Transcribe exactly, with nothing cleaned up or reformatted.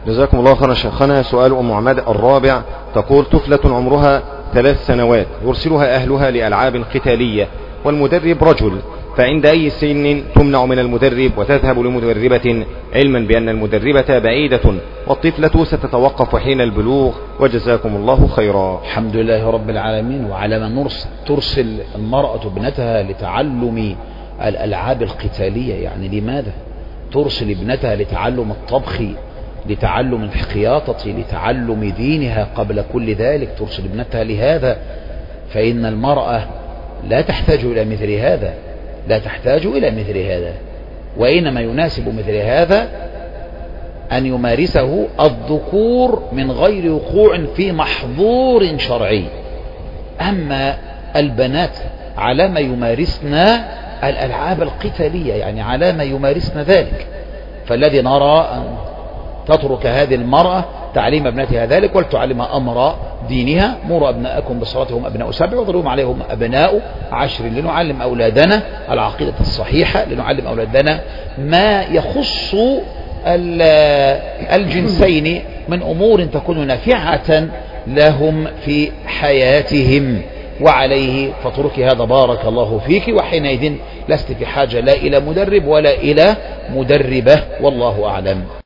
جزاكم الله خيرا شيخنا. سؤال أم عماد الرابع تقول: طفلة عمرها ثلاث سنوات يرسلها أهلها لألعاب قتالية والمدرب رجل، فعند أي سن تمنع من المدرب وتذهب لمدربة، علما بأن المدربة بعيدة والطفلة ستتوقف حين البلوغ؟ وجزاكم الله خيرا. الحمد لله رب العالمين. وعلى من ترسل المرأة ابنتها لتعلم الألعاب القتالية؟ يعني لماذا ترسل ابنتها لتعلم الطبخ، لتعلم الخياطة، لتعلم دينها قبل كل ذلك؟ ترسل ابنتها لهذا؟ فإن المرأة لا تحتاج إلى مثل هذا، لا تحتاج إلى مثل هذا. وإنما يناسب مثل هذا أن يمارسه الذكور من غير وقوع في محظور شرعي. أما البنات على ما يمارسن الألعاب القتالية، يعني على ما يمارسن ذلك، فالذي نرى أن تترك هذه المرأة تعليم ابنتها ذلك ولتعلمها أمر دينها. مروا أبناءكم بصلاتهم أبناء سبع واضربوهم عليهم أبناء عشر، لنعلم أولادنا العقيدة الصحيحة، لنعلم أولادنا ما يخص الجنسين من أمور تكون نافعة لهم في حياتهم. وعليه فترك هذا بارك الله فيك، وحينئذ لست في حاجة لا إلى مدرب ولا إلى مدربة، والله أعلم.